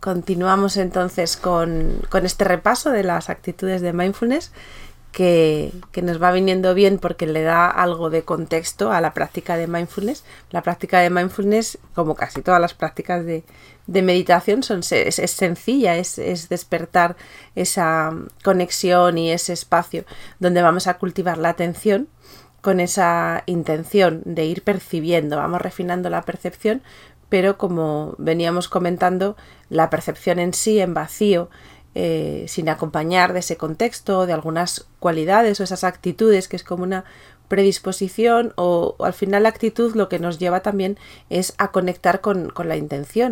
Continuamos entonces con este repaso de las actitudes de mindfulness que nos va viniendo bien porque le da algo de contexto a la práctica de mindfulness. La práctica de mindfulness, como casi todas las prácticas de meditación, es sencilla, es despertar esa conexión y ese espacio donde vamos a cultivar la atención con esa intención de ir percibiendo, vamos refinando la percepción, pero como veníamos comentando, la percepción en sí, en vacío, sin acompañar de ese contexto, de algunas cualidades o esas actitudes, que es como una predisposición o al final la actitud lo que nos lleva también es a conectar con la intención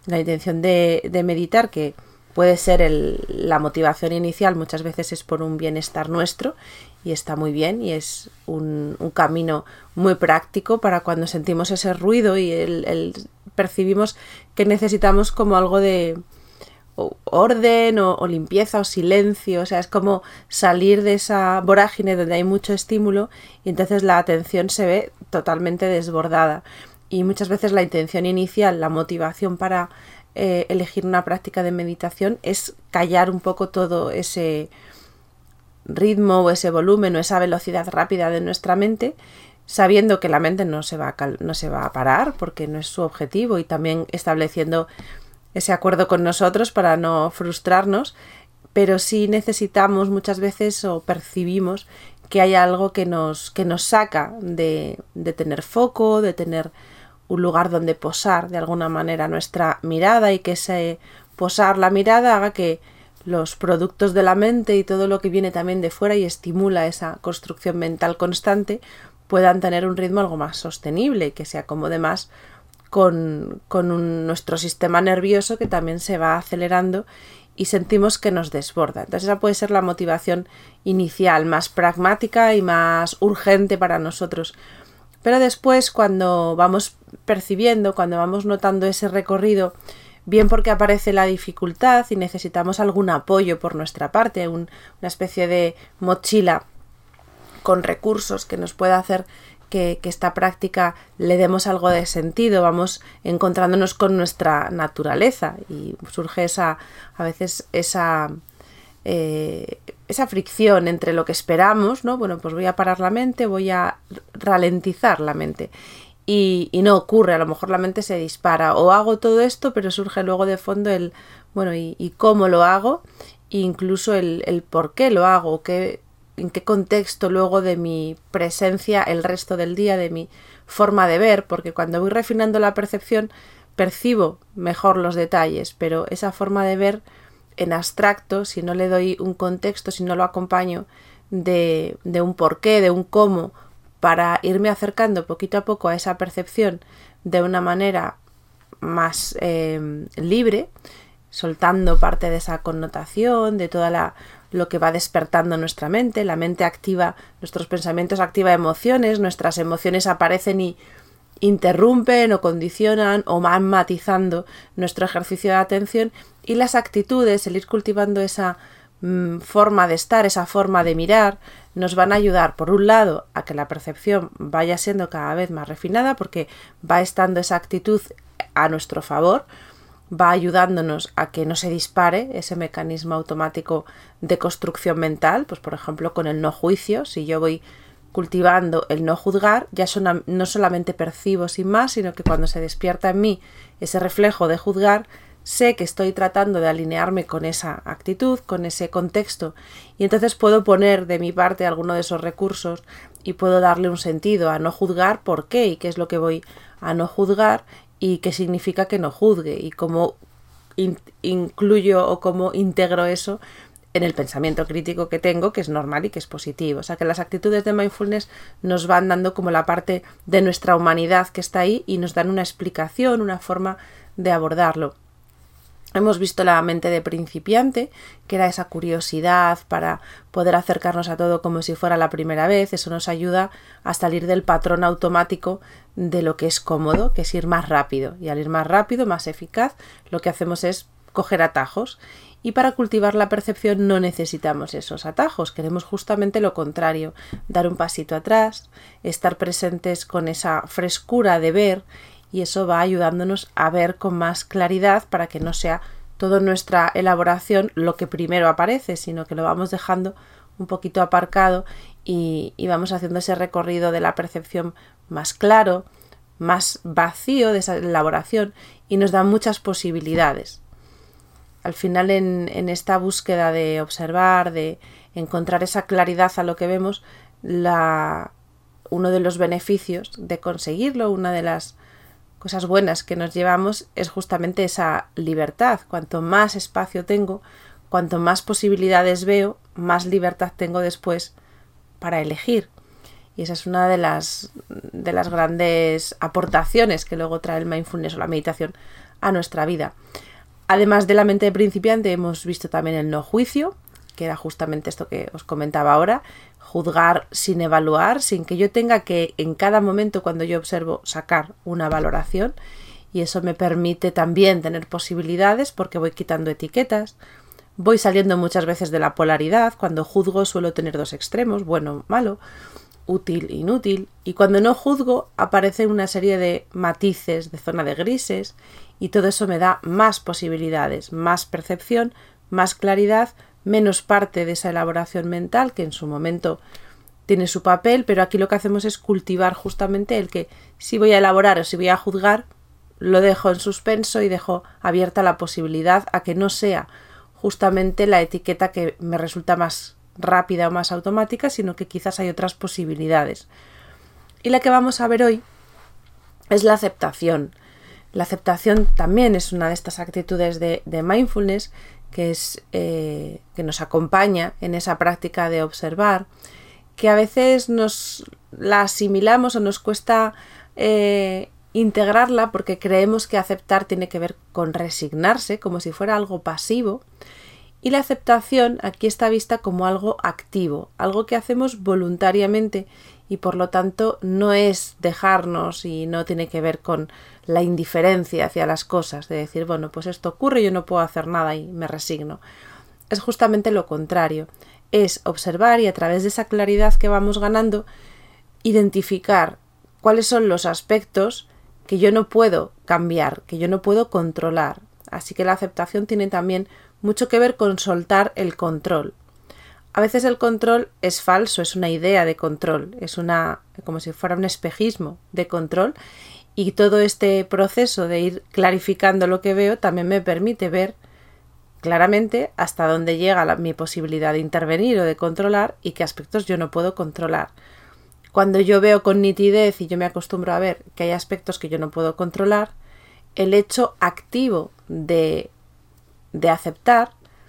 de meditar, que puede ser la motivación inicial, muchas veces es por un bienestar nuestro y está muy bien y es un camino muy práctico para cuando sentimos ese ruido y percibimos que necesitamos como algo de orden o limpieza o silencio, o sea, es como salir de esa vorágine donde hay mucho estímulo y entonces la atención se ve totalmente desbordada y muchas veces la intención inicial, la motivación para elegir una práctica de meditación es callar un poco todo ese ritmo o ese volumen o esa velocidad rápida de nuestra mente, sabiendo que la mente no se va a parar porque no es su objetivo y también estableciendo ese acuerdo con nosotros para no frustrarnos, pero sí necesitamos muchas veces o percibimos que hay algo que nos saca de tener foco, de tener un lugar donde posar de alguna manera nuestra mirada y que ese posar la mirada haga que los productos de la mente y todo lo que viene también de fuera y estimula esa construcción mental constante puedan tener un ritmo algo más sostenible y que se acomode más con nuestro sistema nervioso que también se va acelerando y sentimos que nos desborda. Entonces esa puede ser la motivación inicial, más pragmática y más urgente para nosotros. Pero después cuando vamos percibiendo, cuando vamos notando ese recorrido, bien porque aparece la dificultad y necesitamos algún apoyo por nuestra parte, una especie de mochila con recursos que nos pueda hacer que esta práctica le demos algo de sentido, vamos encontrándonos con nuestra naturaleza y surge a veces esa fricción entre lo que esperamos, ¿no? Bueno, pues voy a parar la mente, voy a ralentizar la mente y no ocurre, a lo mejor la mente se dispara o hago todo esto, pero surge luego de fondo y cómo lo hago e incluso el por qué lo hago, en qué contexto luego de mi presencia el resto del día, de mi forma de ver, porque cuando voy refinando la percepción percibo mejor los detalles, pero esa forma de ver en abstracto, si no le doy un contexto, si no lo acompaño de un porqué, de un cómo, para irme acercando poquito a poco a esa percepción de una manera más libre, soltando parte de esa connotación, de toda lo que va despertando nuestra mente. La mente activa nuestros pensamientos, activa emociones, nuestras emociones aparecen y interrumpen o condicionan o van matizando nuestro ejercicio de atención y las actitudes, el ir cultivando esa forma de estar, esa forma de mirar, nos van a ayudar, por un lado, a que la percepción vaya siendo cada vez más refinada porque va estando esa actitud a nuestro favor, va ayudándonos a que no se dispare ese mecanismo automático de construcción mental, pues por ejemplo con el no juicio. Si yo voy cultivando el no juzgar, ya no solamente percibo sin más, sino que cuando se despierta en mí ese reflejo de juzgar, sé que estoy tratando de alinearme con esa actitud, con ese contexto, y entonces puedo poner de mi parte alguno de esos recursos y puedo darle un sentido a no juzgar, por qué y qué es lo que voy a no juzgar y qué significa que no juzgue y cómo incluyo o cómo integro eso en el pensamiento crítico que tengo, que es normal y que es positivo. O sea que las actitudes de mindfulness nos van dando como la parte de nuestra humanidad que está ahí y nos dan una explicación, una forma de abordarlo. Hemos visto la mente de principiante, que era esa curiosidad para poder acercarnos a todo como si fuera la primera vez. Eso nos ayuda a salir del patrón automático de lo que es cómodo, que es ir más rápido. Y al ir más rápido, más eficaz, lo que hacemos es coger atajos. Y para cultivar la percepción no necesitamos esos atajos, queremos justamente lo contrario, dar un pasito atrás, estar presentes con esa frescura de ver, y eso va ayudándonos a ver con más claridad para que no sea toda nuestra elaboración lo que primero aparece, sino que lo vamos dejando un poquito aparcado y vamos haciendo ese recorrido de la percepción más claro, más vacío de esa elaboración, y nos da muchas posibilidades. Al final, en esta búsqueda de observar, de encontrar esa claridad a lo que vemos, uno de los beneficios de conseguirlo, una de las cosas buenas que nos llevamos, es justamente esa libertad. Cuanto más espacio tengo, cuanto más posibilidades veo, más libertad tengo después para elegir. Y esa es una de las grandes aportaciones que luego trae el mindfulness o la meditación a nuestra vida. Además de la mente de principiante, hemos visto también el no juicio, que era justamente esto que os comentaba ahora: juzgar sin evaluar, sin que yo tenga que en cada momento cuando yo observo sacar una valoración, y eso me permite también tener posibilidades porque voy quitando etiquetas, voy saliendo muchas veces de la polaridad. Cuando juzgo suelo tener dos extremos, bueno, malo, útil, inútil, y cuando no juzgo aparece una serie de matices, de zona de grises, y todo eso me da más posibilidades, más percepción, más claridad, menos parte de esa elaboración mental que en su momento tiene su papel, pero aquí lo que hacemos es cultivar justamente el que si voy a elaborar o si voy a juzgar, lo dejo en suspenso y dejo abierta la posibilidad a que no sea justamente la etiqueta que me resulta más rápida o más automática, sino que quizás hay otras posibilidades. Y la que vamos a ver hoy es la aceptación. La aceptación también es una de estas actitudes de mindfulness que nos acompaña en esa práctica de observar, que a veces nos la asimilamos o nos cuesta integrarla porque creemos que aceptar tiene que ver con resignarse, como si fuera algo pasivo. Y la aceptación aquí está vista como algo activo, algo que hacemos voluntariamente, y por lo tanto no es dejarnos y no tiene que ver con la indiferencia hacia las cosas, de decir, bueno, pues esto ocurre, yo no puedo hacer nada y me resigno. Es justamente lo contrario, es observar y a través de esa claridad que vamos ganando, identificar cuáles son los aspectos que yo no puedo cambiar, que yo no puedo controlar. Así que la aceptación tiene también mucho que ver con soltar el control. A veces el control es falso, es una idea de control, es como si fuera un espejismo de control, y todo este proceso de ir clarificando lo que veo también me permite ver claramente hasta dónde llega mi posibilidad de intervenir o de controlar y qué aspectos yo no puedo controlar. Cuando yo veo con nitidez y yo me acostumbro a ver que hay aspectos que yo no puedo controlar, el hecho activo de aceptar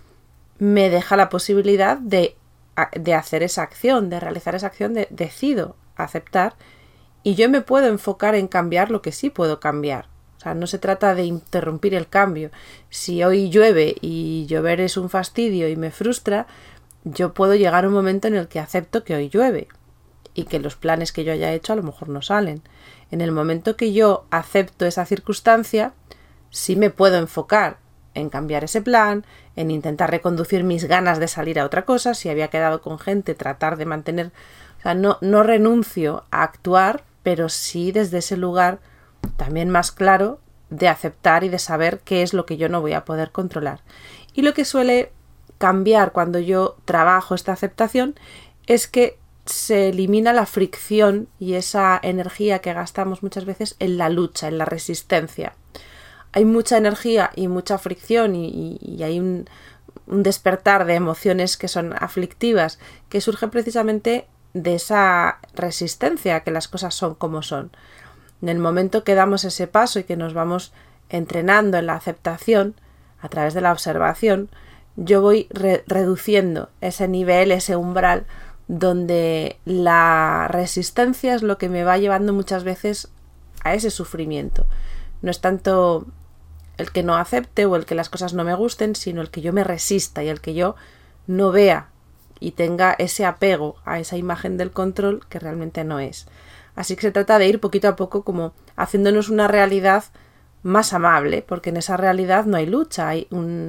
me deja la posibilidad de hacer esa acción, de realizar esa acción, decido aceptar, y yo me puedo enfocar en cambiar lo que sí puedo cambiar. O sea, no se trata de interrumpir el cambio. Si hoy llueve y llover es un fastidio y me frustra, yo puedo llegar a un momento en el que acepto que hoy llueve y que los planes que yo haya hecho a lo mejor no salen. En el momento que yo acepto esa circunstancia, sí me puedo enfocar en cambiar ese plan, en intentar reconducir mis ganas de salir a otra cosa, si había quedado con gente, tratar de mantener... O sea, no renuncio a actuar, pero sí desde ese lugar también más claro de aceptar y de saber qué es lo que yo no voy a poder controlar. Y lo que suele cambiar cuando yo trabajo esta aceptación es que se elimina la fricción y esa energía que gastamos muchas veces en la lucha, en la resistencia. Hay mucha energía y mucha fricción y hay un despertar de emociones que son aflictivas, que surge precisamente de esa resistencia a que las cosas son como son. En el momento que damos ese paso y que nos vamos entrenando en la aceptación a través de la observación, yo voy reduciendo ese nivel, ese umbral, donde la resistencia es lo que me va llevando muchas veces a ese sufrimiento. No es tanto el que no acepte o el que las cosas no me gusten, sino el que yo me resista y el que yo no vea y tenga ese apego a esa imagen del control que realmente no es. Así que se trata de ir poquito a poco como haciéndonos una realidad más amable, porque en esa realidad no hay lucha, hay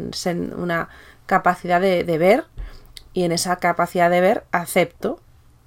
una capacidad de ver, y en esa capacidad de ver acepto.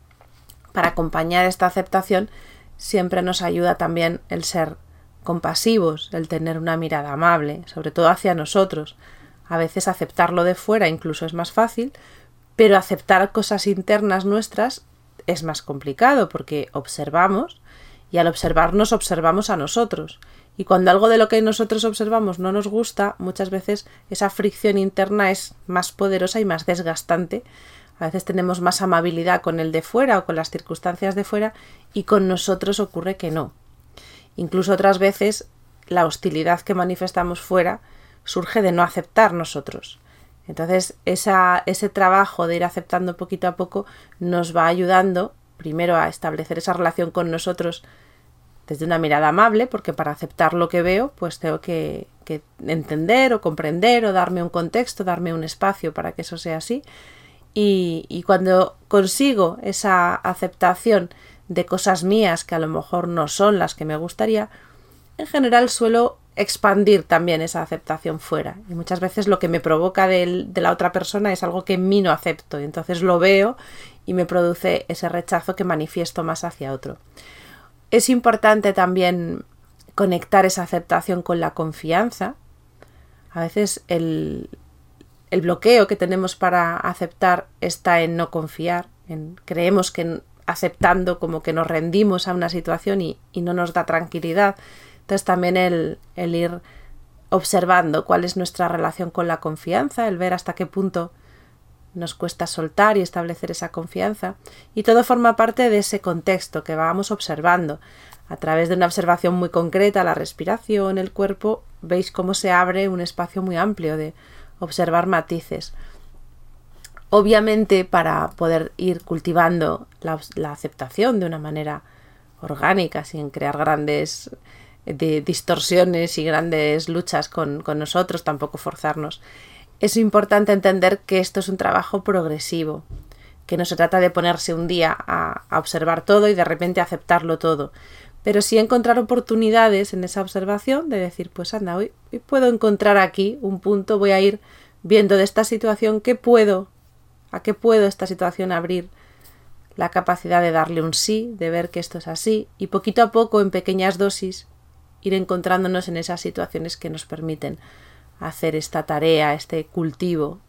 Para acompañar esta aceptación siempre nos ayuda también el ser compasivos, el tener una mirada amable, sobre todo hacia nosotros, A veces aceptarlo de fuera incluso es más fácil, pero aceptar cosas internas nuestras es más complicado porque observamos y al observarnos observamos a nosotros. Y cuando algo de lo que nosotros observamos no nos gusta, muchas veces esa fricción interna es más poderosa y más desgastante. A veces tenemos más amabilidad con el de fuera o con las circunstancias de fuera y con nosotros ocurre que no. Incluso otras veces la hostilidad que manifestamos fuera surge de no aceptar nosotros. Entonces ese trabajo de ir aceptando poquito a poco nos va ayudando primero a establecer esa relación con nosotros desde una mirada amable, porque para aceptar lo que veo pues tengo que entender o comprender o darme un contexto, darme un espacio para que eso sea así. Y cuando consigo esa aceptación de cosas mías que a lo mejor no son las que me gustaría, en general suelo expandir también esa aceptación fuera. Y muchas veces lo que me provoca de la otra persona es algo que en mí no acepto. Y entonces lo veo y me produce ese rechazo que manifiesto más hacia otro. Es importante también conectar esa aceptación con la confianza. A veces el bloqueo que tenemos para aceptar está en no confiar. Creemos que aceptando como que nos rendimos a una situación y no nos da tranquilidad. Entonces también el ir observando cuál es nuestra relación con la confianza, el ver hasta qué punto nos cuesta soltar y establecer esa confianza. Y todo forma parte de ese contexto que vamos observando. A través de una observación muy concreta, la respiración, el cuerpo, veis cómo se abre un espacio muy amplio de observar matices. Obviamente, para poder ir cultivando la aceptación de una manera orgánica, sin crear grandes distorsiones y grandes luchas con nosotros, tampoco forzarnos. Es importante entender que esto es un trabajo progresivo, que no se trata de ponerse un día a observar todo y de repente aceptarlo todo, pero sí encontrar oportunidades en esa observación de decir, pues anda, hoy puedo encontrar aquí un punto, voy a ir viendo de esta situación a qué puedo esta situación abrir la capacidad de darle un sí, de ver que esto es así y poquito a poco en pequeñas dosis ir encontrándonos en esas situaciones que nos permiten hacer esta tarea, este cultivo.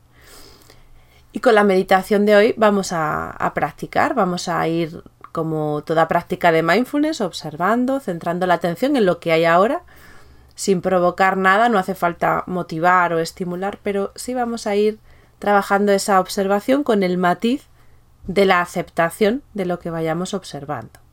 Y con la meditación de hoy vamos a practicar, vamos a ir como toda práctica de mindfulness, observando, centrando la atención en lo que hay ahora, sin provocar nada, no hace falta motivar o estimular, pero sí vamos a ir trabajando esa observación con el matiz de la aceptación de lo que vayamos observando.